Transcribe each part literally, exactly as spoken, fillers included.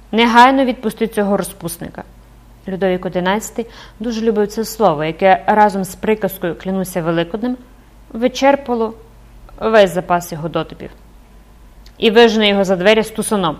Негайно відпусти цього розпусника. Людовік одинадцятий дуже любив це слово, яке разом з приказкою «клянуся Великоднем» вичерпало весь запас його дотипів. І вижене його за двері з тусаном.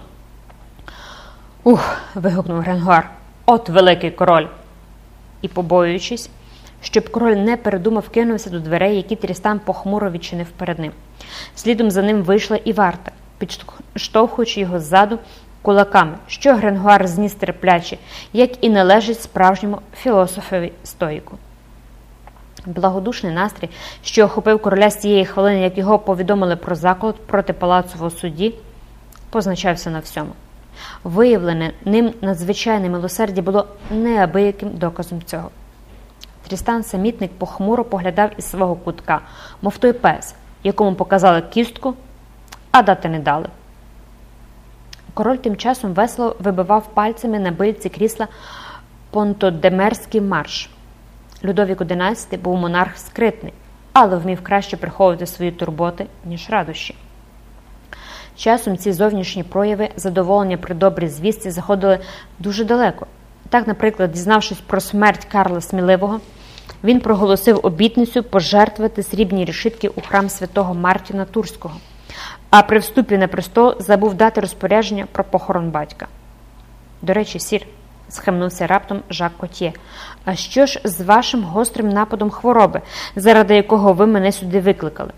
«Ух!» – вигукнув Гренгуар. «От великий король!» І, побоюючись, щоб король не передумав, кинувся до дверей, які Трістан похмуро відчинив перед ним. Слідом за ним вийшла і варта, підштовхуючи його ззаду кулаками, що Гренгуар зніс терпляче, як і належить справжньому філософові-стоїку. Благодушний настрій, що охопив короля з тієї хвилини, як його повідомили про заколот проти палацового судді, позначався на всьому. Виявлене ним надзвичайне милосердя було неабияким доказом цього. Трістан самітник похмуро поглядав із свого кутка, мов той пес, якому показали кістку, а дати не дали. Король тим часом весело вибивав пальцями на бильці крісла понтодемерський марш. Людовік одинадцятий був монарх скритний, але вмів краще приховувати свої турботи, ніж радощі. Часом ці зовнішні прояви задоволення при добрій звістці заходили дуже далеко. Так, наприклад, дізнавшись про смерть Карла Сміливого, він проголосив обітницю пожертвувати срібні решітки у храм святого Мартіна Турського, а при вступі на престол забув дати розпорядження про похорон батька. До речі, сір, схаменувся раптом Жак Котьє, а що ж з вашим гострим нападом хвороби, заради якого ви мене сюди викликали?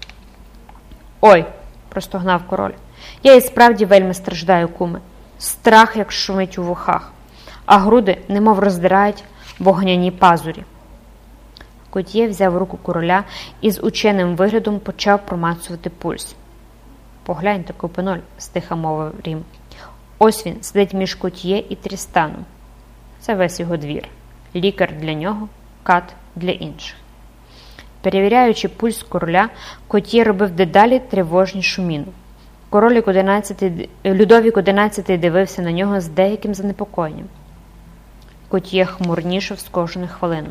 Ой, простогнав король, я і справді вельми страждаю, куме. Страх, як шумить у вухах, а груди немов роздирають вогняні пазурі. Котьє взяв руку короля і з ученим виглядом почав промацувати пульс. Погляньте, Копеноль, стиха мовив Рім. Ось він сидить між Котьє і Трістаном. Це весь його двір. Лікар для нього, кат для інших. Перевіряючи пульс короля, Котьє робив дедалі тривожнішу міну. Король одинадцятий, Людовік одинадцятий дивився на нього з деяким занепокоєнням. Котьє хмурнішав з кожної хвилини.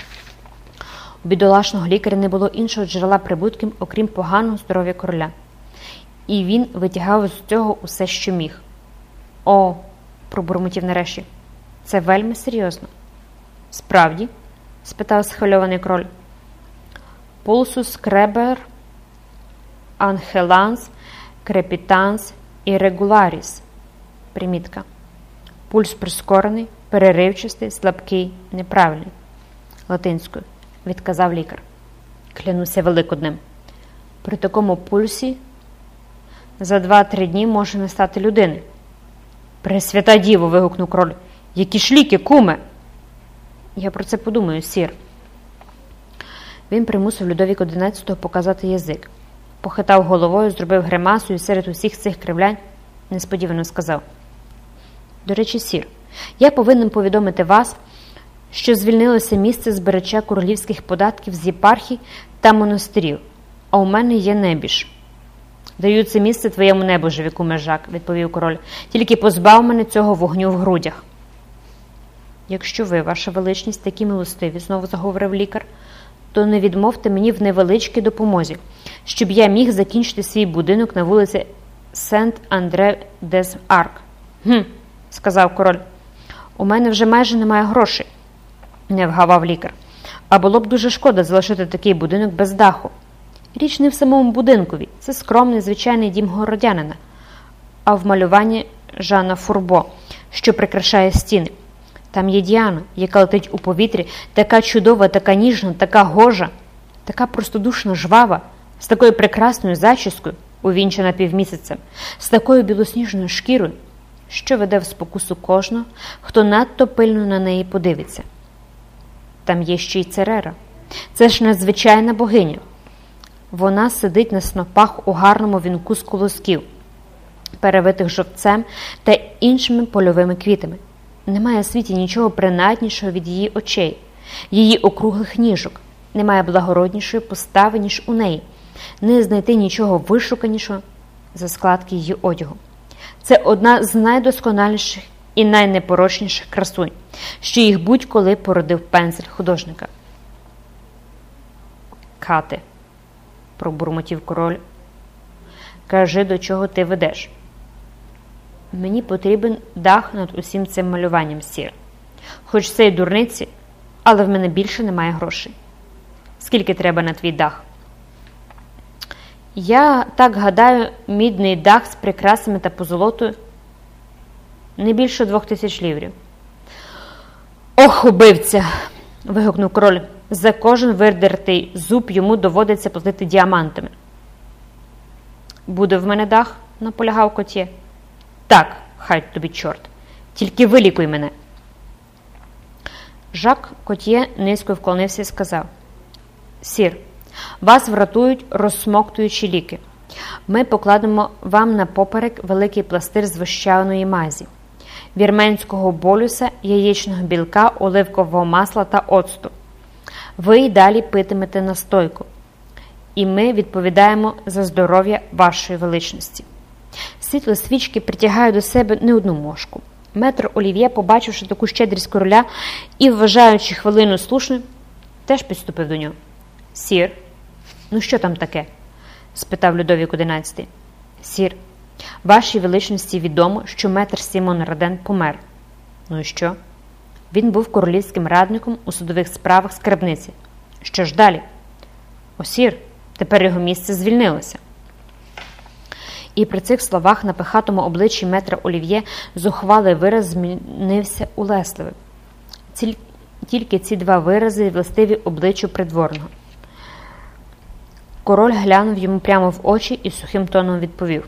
У бідолашного лікаря не було іншого джерела прибутків, окрім поганого здоров'я короля. І він витягав з цього усе, що міг. «О!» – пробурмотів нарешті. «Це вельми серйозно». «Справді?» – спитав схвильований король. «Пулсус кребер, анхеланс, крепітанс і регуларіс». Примітка. Пульс прискорений, переривчастий, слабкий, неправильний. Латинською. Відказав лікар. Клянуся Великоднем. При такому пульсі за два-три дні може не стати людини. Пресвята Діво, вигукнув король. Які ж ліки, куме? Я про це подумаю, сір. Він примусив Людовіка одинадцятого показати язик. Похитав головою, зробив гримасу і серед усіх цих кривлянь несподівано сказав. До речі, сір, я повинен повідомити вас, що звільнилося місце збирача королівських податків з єпархій та монастирів, а у мене є небіж. Даю це місце твоєму небожеві, куме Жак, відповів король, тільки позбав мене цього вогню в грудях. Якщо ви, ваша величність, такі милостиві, знову заговорив лікар, то не відмовте мені в невеличкій допомозі, щоб я міг закінчити свій будинок на вулиці Сент-Андре-дес-Арк. Гм, сказав король, у мене вже майже немає грошей, не вгавав лікар. А було б дуже шкода залишити такий будинок без даху. Річ не в самому будинкові, це скромний, звичайний дім городянина, а в малюванні Жана Фурбо, що прикрашає стіни. Там є Діана, яка летить у повітрі, така чудова, така ніжна, така гожа, така простодушно жвава, з такою прекрасною зачіскою, увінчена півмісяцем, з такою білосніжною шкірою, що веде в спокусу кожного, хто надто пильно на неї подивиться. Там є ще й Церера. Це ж надзвичайна богиня. Вона сидить на снопах у гарному вінку з колосків, перевитих жовтцем та іншими польовими квітами. Немає в світі нічого принаднішого від її очей, її округлих ніжок. Немає благороднішої постави, ніж у неї. Не знайти нічого вишуканішого за складки її одягу. Це одна з найдосконаліших і найнепорочніших красунь, що їх будь-коли породив пензель художника. Кате, пробурмотів король, кажи, до чого ти ведеш. Мені потрібен дах над усім цим малюванням, сір. Хоч це й дурниці, але в мене більше немає грошей. Скільки треба на твій дах? Я так гадаю, мідний дах з прикрасами та позолотою не більше двох тисяч ліврів. Ох, убивця! Вигукнув король. За кожен видертий зуб йому доводиться платити діамантами. Буде в мене дах? Наполягав Котє. Так, хай тобі чорт. Тільки вилікуй мене. Жак Котє низько вклонився і сказав: сір, вас врятують розсмоктуючі ліки. Ми покладемо вам на поперек великий пластир з вощаної мазі, вірменського болюса, яєчного білка, оливкового масла та оцту. Ви й далі питимете настойку, і ми відповідаємо за здоров'я вашої величності. Світло свічки притягає до себе не одну мошку. Метр Олів'є, побачивши таку щедрість короля і вважаючи хвилину слушною, теж підступив до нього. Сір, ну що там таке? Спитав Людовік одинадцятий. Сір, вашій величності відомо, що метр Сімон Роден помер. Ну і що? Він був королівським радником у судових справах скарбниці. Що ж далі? О, сір, тепер його місце звільнилося. І при цих словах на пихатому обличчі метра Олів'є зухвалий вираз змінився у лесливий. Тільки ці два вирази властиві обличчю придворного. Король глянув йому прямо в очі і сухим тоном відповів.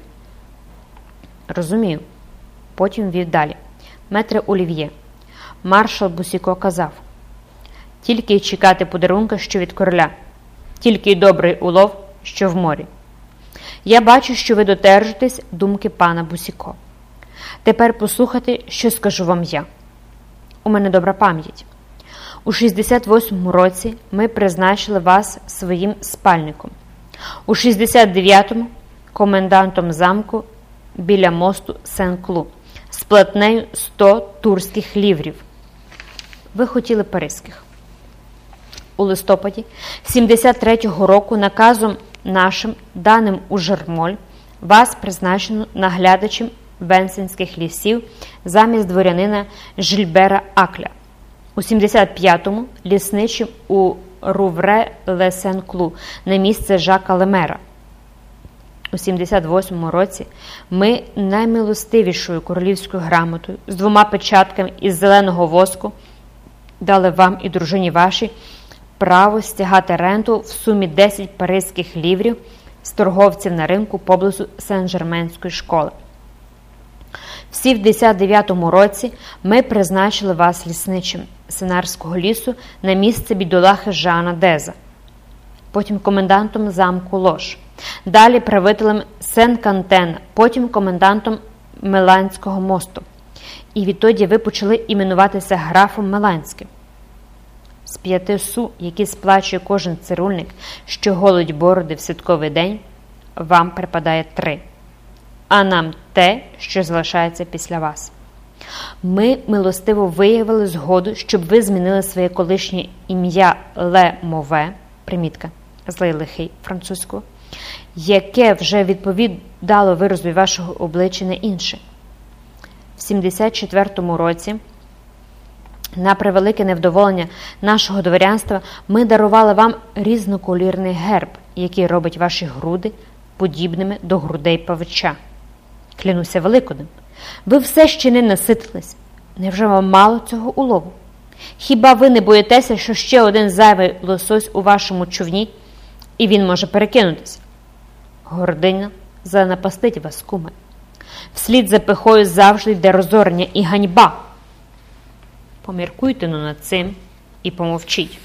Розумію. Потім вів далі. Метре Олів'є, маршал Бусіко казав: тільки й чекати подарунка, що від короля, тільки й добрий улов, що в морі. Я бачу, що ви додержитесь думки пана Бусіко. Тепер послухайте, що скажу вам я. У мене добра пам'ять. У шістдесят восьмому році ми призначили вас своїм спальником. У шістдесят дев'ятому – комендантом замку біля мосту Сен-Клу з платнею сто турських ліврів. Ви хотіли паризьких. У листопаді сімдесят третього року наказом нашим, даним у Жермоль, вас призначено наглядачем Венсенських лісів замість дворянина Жильбера Акля. У сімдесят п'ятому лісничим у Рувре-ле-Сен-Клу на місце Жака Лемера. У сімдесят восьмому році ми наймилостивішою королівською грамотою з двома печатками із зеленого воску дали вам і дружині вашій право стягати ренту в сумі десять паризьких ліврів з торговців на ринку поблизу Сен-Жерменської школи. В сімдесят дев'ятому році ми призначили вас лісничим Сенарського лісу на місце бідолахи Жана Деза, потім комендантом замку Лош, далі правителем Сен-Кантена, потім комендантом Меланського мосту. І відтоді ви почали іменуватися графом Меланським. З п'яти су, які сплачує кожен цирульник, що голить бороди в святковий день, вам припадає три, а нам те, що залишається після вас. Ми милостиво виявили згоду, щоб ви змінили своє колишнє ім'я Ле Мове, примітка, злий лихий французького, яке вже відповідало виразу вашого обличчя на інше. В сімдесят четвертому році, на превелике невдоволення нашого дворянства, ми дарували вам різноколірний герб, який робить ваші груди подібними до грудей павича. Клянуся Великоднем, ви все ще не наситились. Невже вам мало цього улову? Хіба ви не боїтеся, що ще один зайвий лосось у вашому човні, і він може перекинутися? Гординя занапастить вас, куме. Вслід за пихою завжди йде розорення і ганьба. Поміркуйте ну над цим і помовчіть.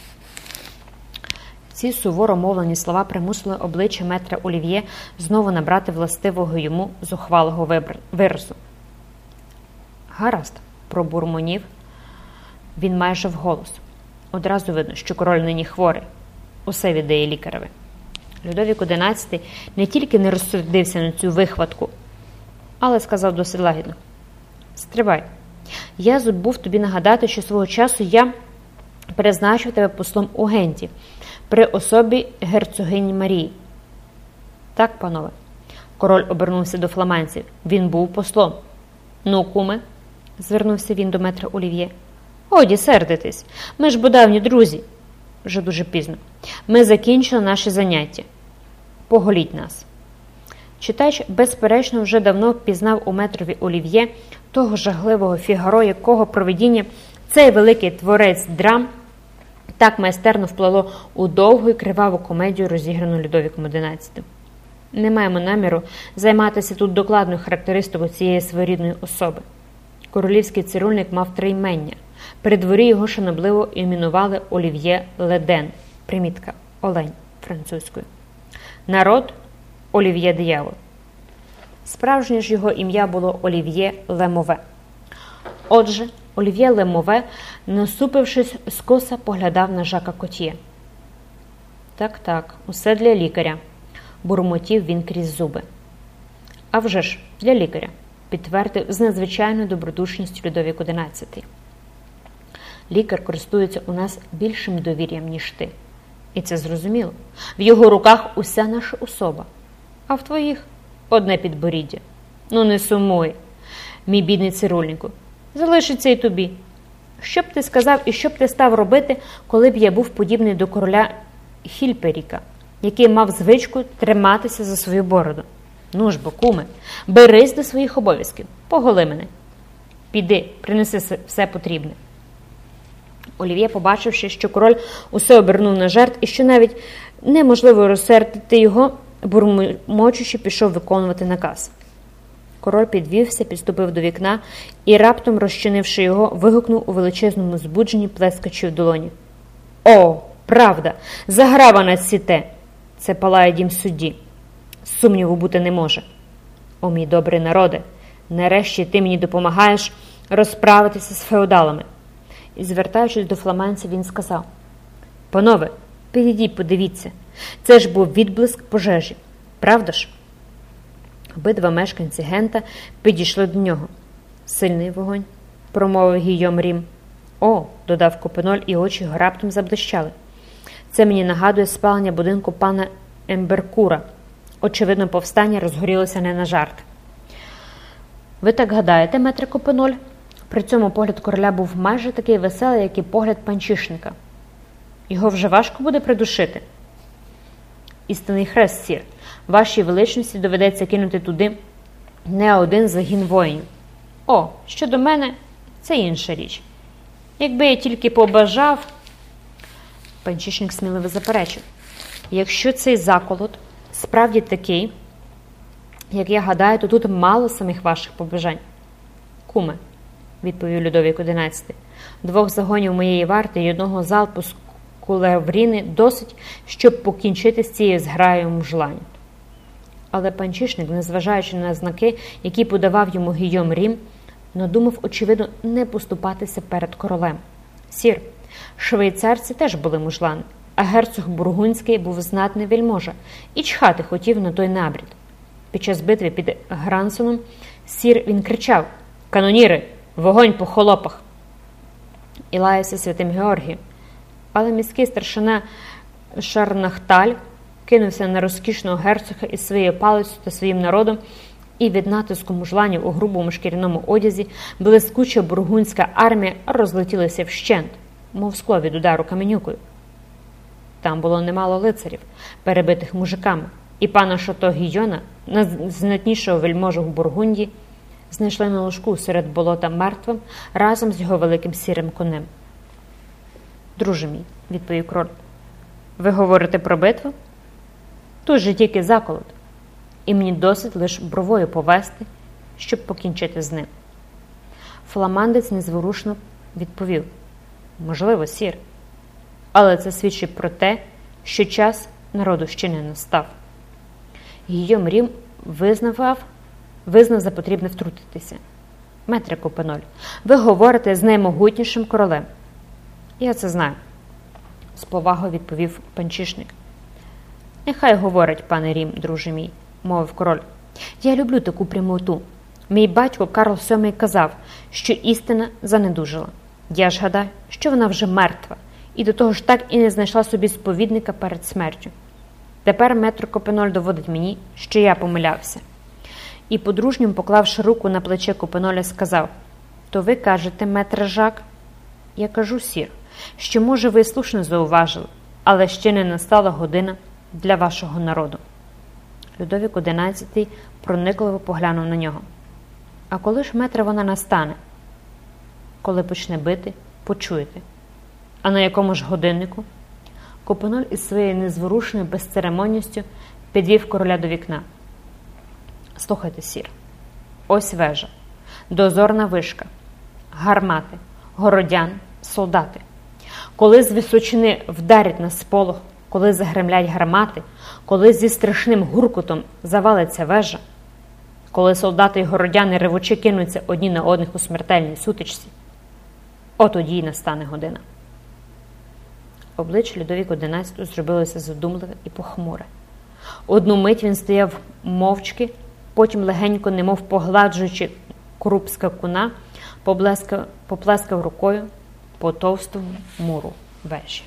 Ці суворо мовлені слова примусили обличчя метра Олів'є знову набрати властивого йому зухвалого виразу. Гаразд, пробурмонів він майже вголос. Одразу видно, що король нині хворий. Усе віддає лікареві. Людовік одинадцятий не тільки не розсердився на цю вихватку, але сказав досить лагідно: «Стривай. Я забув тобі нагадати, що свого часу я призначив тебе послом у Генті при особі герцогині Марії». «Так, панове». Король обернувся до фламандців. «Він був послом». Ну, куме, звернувся він до метра Олів'є. Годі сердитись, ми ж бо давні друзі. Вже дуже пізно. Ми закінчили наші заняття. Поголіть нас. Читач, безперечно, вже давно впізнав у метрові Олів'є того жахливого Фігаро, якого провидіння цей великий творець драм так майстерно вплело у довгу і криваву комедію, розіграну Людовіком одинадцятим. Не маємо наміру займатися тут докладною характеристикою цієї своєрідної особи. Королівський цирюльник мав три імення. При дворі його шанобливо іменували Олів'є Леден, примітка олень французькою. Народ – Олів'є Диявол. Справжнє ж його ім'я було Олів'є Лемове. Отже, Олів'є Лемове, насупившись, скоса поглядав на Жака Котьє. Так-так, усе для лікаря, бурмотів він крізь зуби. А вже ж, для лікаря, підтвердив з надзвичайною добродушністю Людовік одинадцятий. Лікар користується у нас більшим довір'ям, ніж ти. І це зрозуміло. В його руках уся наша особа, а в твоїх одне підборіддя. Ну не сумуй, мій бідний цирюльнику, залишиться і тобі. Що б ти сказав і що б ти став робити, коли б я був подібний до короля Хільперіка, який мав звичку триматися за свою бороду? Ну ж бо, куме, берись до своїх обов'язків, поголи мене. Піди, принеси все потрібне. Олів'є, побачивши, що король усе обернув на жарт і що навіть неможливо розсердити його, бурмочучи, пішов виконувати наказ. Король підвівся, підступив до вікна і, раптом розчинивши його, вигукнув у величезному збудженні, плескачи в долоні. «О, правда! Заграва нас сіте! Це палає дім судді. Сумніву бути не може. О, мій добрий народе! Нарешті ти мені допомагаєш розправитися з феодалами!» І, звертаючись до фламандців, він сказав: «Панове, підійдіть, подивіться, це ж був відблиск пожежі, правда ж?» Обидва мешканці Гента підійшли до нього. «Сильний вогонь», – промовив Гійом Рім. «О», – додав Копеноль, і очі його раптом заблищали. «Це мені нагадує спалення будинку пана Емберкура. Очевидно, повстання розгорілося не на жарт». «Ви так гадаєте, метре Копеноль?» При цьому погляд короля був майже такий веселий, як і погляд панчішника. «Його вже важко буде придушити?» «Істинний хрест, сір. Вашій величності доведеться кинути туди не один загін воїнів. О, щодо мене, це інша річ. Якби я тільки побажав...» Панчішник сміливо заперечив: «Якщо цей заколот справді такий, як я гадаю, то тут мало самих ваших побажань». «Куме», – відповів Людовік одинадцятий, «двох загонів моєї варти і одного залпу з кулевріни досить, щоб покінчити з цією зграєю мужлань». Але панчішник, незважаючи на знаки, які подавав йому Гійом Рім, надумав, очевидно, не поступатися перед королем. «Сір, швейцарці теж були мужлани, а герцог Бургундський був знатний вельможа і чхати хотів на той набрід. Під час битви під Грансоном сір він кричав: «Каноніри, вогонь по холопах!» і лаявся святим Георгієм. Але міський старшина Шарнахталь кинувся на розкішного герцога із своєю палицею та своїм народом, і від натиску мужланів у грубому шкіряному одязі блискуча бургундська армія розлетілася вщент, мов скло від удару каменюкою. Там було немало лицарів, перебитих мужиками, і пана Шато Гійона, найзнатнішого вельможу в Бургундії, знайшли на ложку серед болота мертвим разом з його великим сірим конем. «Друже мій», – відповів король, – «ви говорите про битву? Тут же тільки заколот, і мені досить лише бровою повести, щоб покінчити з ним». Фламандець незворушно відповів: «Можливо, сір, але це свідчить про те, що час народу ще не настав». Гійом Рім визнавав, визнав за потрібне втрутитися. «Метре Копеноль, ви говорите з наймогутнішим королем». «Я це знаю», – з повагою відповів панчішник. «Нехай говорить, пане Рім, друже мій», – мовив король. «Я люблю таку прямоту. Мій батько Карл сьомий казав, що істина занедужила. Я ж гадаю, що вона вже мертва, і до того ж так і не знайшла собі сповідника перед смертю. Тепер метр Копеноль доводить мені, що я помилявся. і, по-дружньому поклавши руку на плече Купеноля, сказав: «То ви кажете, метре Жак?» «Я кажу, сір, що, може, ви слушно зауважили, але ще не настала година для вашого народу». Людовік одинадцятий проникливо поглянув на нього. «А коли ж, метре, вона настане?» «Коли почне бити, почуєте». «А на якому ж годиннику?» Купеноль із своєю незворушною безцеремонністю підвів короля до вікна. «Слухайте, сір, ось вежа, дозорна вишка, гармати, городяни, солдати. Коли з височини вдарять на сполох, коли загремлять гармати, коли зі страшним гуркотом завалиться вежа, коли солдати й городяни ревучи кинуться одні на одних у смертельній сутичці, от тоді й настане година». Обличчя Людовіка одинадцятого зробилося задумливе і похмуре. Одну мить він стояв мовчки, потім легенько, немов погладжуючи круп скакуна, поплескав, поплескав рукою по товстому муру вежі.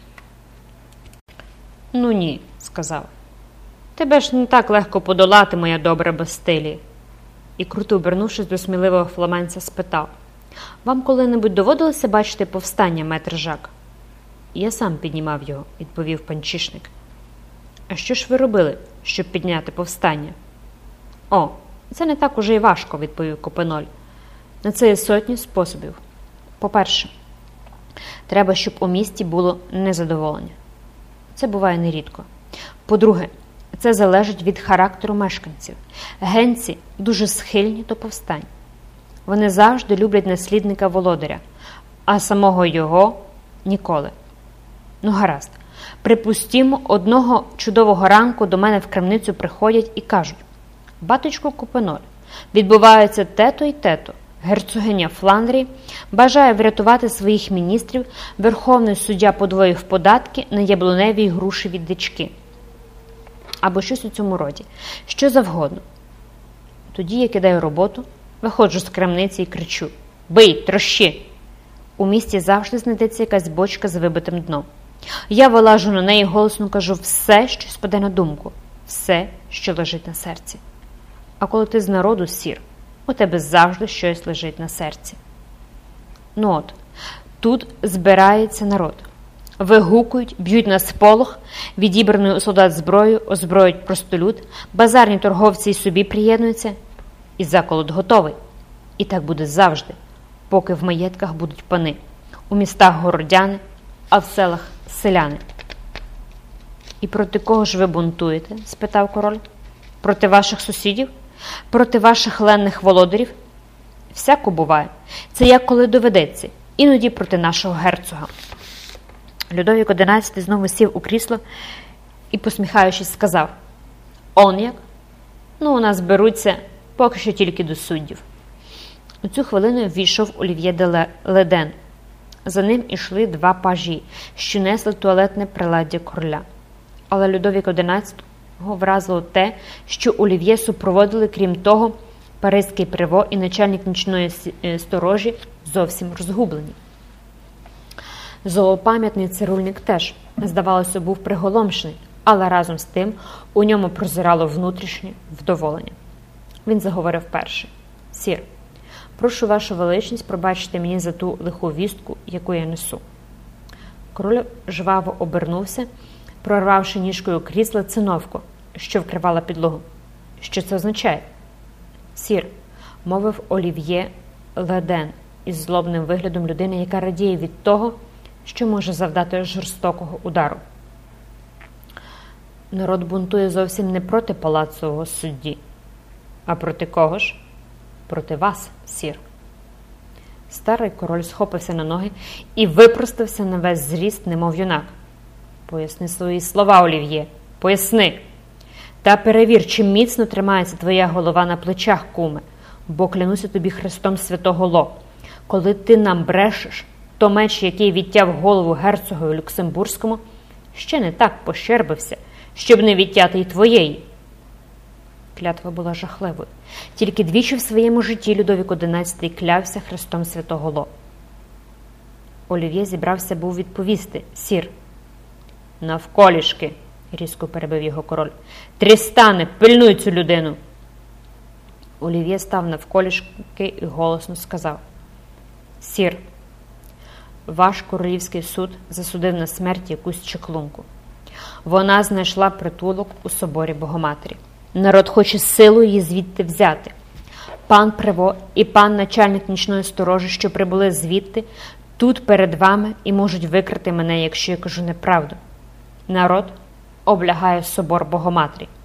«Ну ні», – сказав, – «тебе ж не так легко подолати, моя добра Бастилія». І, круто обернувшись до сміливого фламенця, спитав: «Вам коли-небудь доводилося бачити повстання, метр Жак?» «Я сам піднімав його», – відповів панчішник. «А що ж ви робили, щоб підняти повстання?» «О, це не так уже й важко», – відповів Купеноль. «На це є сотні способів. По-перше, треба, щоб у місті було незадоволення. Це буває нерідко. По-друге, це залежить від характеру мешканців. Генці дуже схильні до повстань. Вони завжди люблять наслідника володаря, а самого його – ніколи. Ну, гаразд. Припустімо, одного чудового ранку до мене в крамницю приходять і кажуть: «Батечко Купеноль, відбувається те-то й те-то. Герцогиня Фландрії бажає врятувати своїх міністрів, верховний суддя подвоїв податки на яблуневі й грушеві дички». Або щось у цьому роді. Що завгодно. Тоді я кидаю роботу, виходжу з крамниці і кричу: «Бий, трощи!» У місті завжди знайдеться якась бочка з вибитим дном. Я вилажу на неї і голосно кажу все, що спаде на думку, все, що лежить на серці. А коли ти з народу, сір, у тебе завжди щось лежить на серці. Ну от, тут збирається народ. Вигукують, б'ють на сполох, відібраною у солдат зброю, озброюють простолюд, базарні торговці й собі приєднуються, і заколот готовий. І так буде завжди, поки в маєтках будуть пани, у містах городяни, а в селах селяни. «І проти кого ж ви бунтуєте?» – спитав король. «Проти ваших сусідів? Проти ваших ленних володарів?» «Всяко буває. Це як коли доведеться. Іноді проти нашого герцога». Людовік одинадцятий знову сів у крісло і, посміхаючись, сказав: «Он як? Ну, у нас беруться поки що тільки до суддів». У цю хвилину ввійшов Олів'є де Леден. За ним ішли два пажі, що несли туалетне приладдя короля. Але Людовік одинадцятого вразило те, що Олів'є супроводили, крім того, паризький приво і начальник нічної сторожі зовсім розгублені. Золопам'ятний цирульник теж, здавалося, був приголомшений, але разом з тим у ньому прозирало внутрішнє вдоволення. Він заговорив перший: «Сір, прошу вашу величність пробачити мені за ту лиху вістку, яку я несу». Король жваво обернувся, прорвавши ніжкою крісла циновку, що вкривала підлогу. «Що це означає?» «Сір», – мовив Олів'є Леден із злобним виглядом людини, яка радіє від того, що може завдати жорстокого удару. «Народ бунтує зовсім не проти палацового судді». «А проти кого ж?» «Проти вас, сір». Старий король схопився на ноги і випростався на весь зріст, немов юнак. «Поясни свої слова, Олів'є, поясни. Та перевір, чи міцно тримається твоя голова на плечах, куме, бо клянуся тобі Христом Святого Ло. Коли ти нам брешеш, то меч, який відтяв голову герцогу Люксембурзькому, ще не так пощербився, щоб не відтяти й твоєї». Клятва була жахливою. Тільки двічі в своєму житті Людовік одинадцятий клявся Христом Святого Ло. Олів'є зібрався був відповісти: «Сір». «Навколішки», – різко перебив його король. «Трістане, пильнуй цю людину». Олів'є став навколішки і голосно сказав: «Сір, ваш королівський суд засудив на смерть якусь чаклунку. Вона знайшла притулок у соборі Богоматері. Народ хоче силою її звідти взяти. Пан Прево і пан начальник нічної сторожі, що прибули звідти, тут перед вами і можуть викрити мене, якщо я кажу неправду. Народ облягає собор Богоматері.